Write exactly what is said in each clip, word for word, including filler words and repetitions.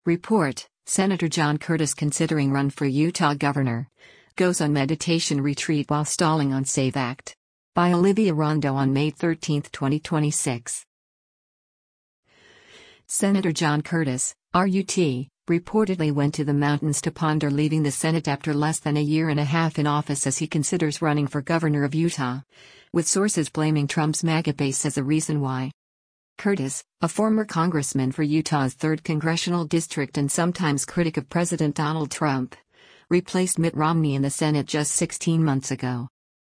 Report: Senator John Curtis considering run for Utah governor. Goes on meditation retreat while stalling on SAVE Act. By Olivia Rondo on May thirteenth, twenty twenty-six. Senator John Curtis, R U T, reportedly went to the mountains to ponder leaving the Senate after less than a year and a half in office as he considers running for governor of Utah, with sources blaming Trump's MAGA base as a reason why. Curtis, a former congressman for Utah's third congressional district and sometimes critic of President Donald Trump, replaced Mitt Romney in the Senate just sixteen months ago.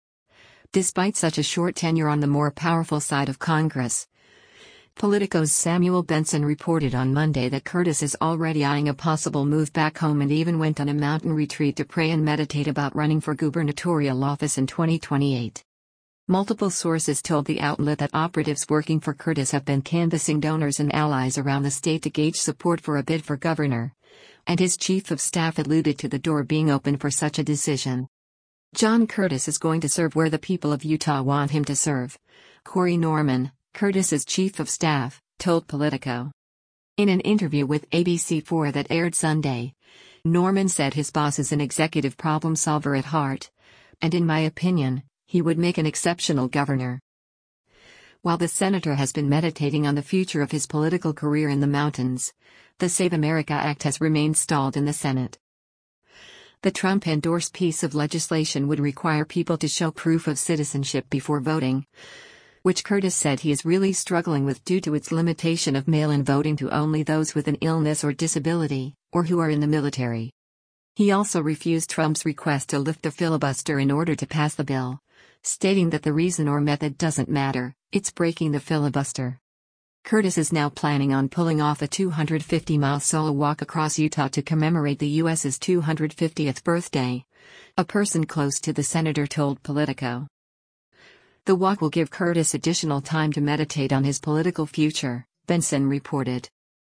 Despite such a short tenure on the more powerful side of Congress, Politico's Samuel Benson reported on Monday that Curtis is already eyeing a possible move back home and even went on a mountain retreat to pray and meditate about running for gubernatorial office in twenty twenty-eight. Multiple sources told the outlet that operatives working for Curtis have been canvassing donors and allies around the state to gauge support for a bid for governor, and his chief of staff alluded to the door being open for such a decision. John Curtis is going to serve where the people of Utah want him to serve, Corey Norman, Curtis's chief of staff, told Politico. In an interview with A B C four that aired Sunday, Norman said his boss is an executive problem solver at heart, and in my opinion, he would make an exceptional governor. While the senator has been meditating on the future of his political career in the mountains, the Save America Act has remained stalled in the Senate. The Trump-endorsed piece of legislation would require people to show proof of citizenship before voting, which Curtis said he is really struggling with due to its limitation of mail-in voting to only those with an illness or disability, or who are in the military. He also refused Trump's request to lift the filibuster in order to pass the bill, stating that the reason or method doesn't matter, it's breaking the filibuster. Curtis is now planning on pulling off a two hundred fifty mile solo walk across Utah to commemorate the U S's two hundred fiftieth birthday, a person close to the senator told Politico. The walk will give Curtis additional time to meditate on his political future, Benson reported.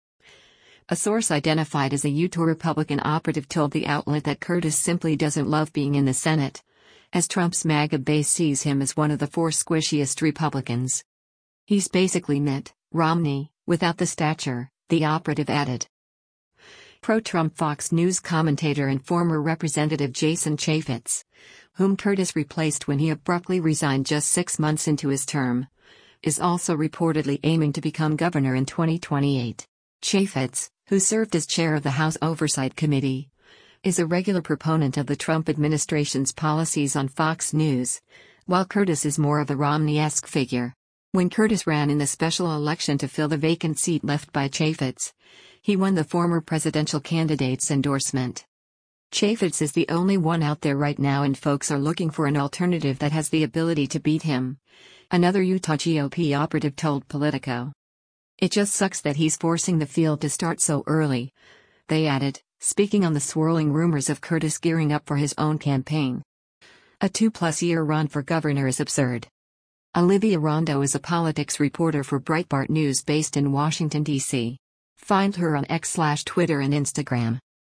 A source identified as a Utah Republican operative told the outlet that Curtis simply doesn't love being in the Senate, as Trump's MAGA base sees him as one of the four squishiest Republicans. He's basically Mitt Romney, without the stature, the operative added. Pro-Trump Fox News commentator and former Representative Jason Chaffetz, whom Curtis replaced when he abruptly resigned just six months into his term, is also reportedly aiming to become governor in twenty twenty-eight. Chaffetz, who served as chair of the House Oversight Committee, is a regular proponent of the Trump administration's policies on Fox News, while Curtis is more of a Romney-esque figure. When Curtis ran in the special election to fill the vacant seat left by Chaffetz, he won the former presidential candidate's endorsement. Chaffetz is the only one out there right now and folks are looking for an alternative that has the ability to beat him, another Utah G O P operative told Politico. It just sucks that he's forcing the field to start so early, they added, speaking on the swirling rumors of Curtis gearing up for his own campaign. A two-plus-year run for governor is absurd. Olivia Rondo is a politics reporter for Breitbart News based in Washington, D C Find her on X slash Twitter and Instagram.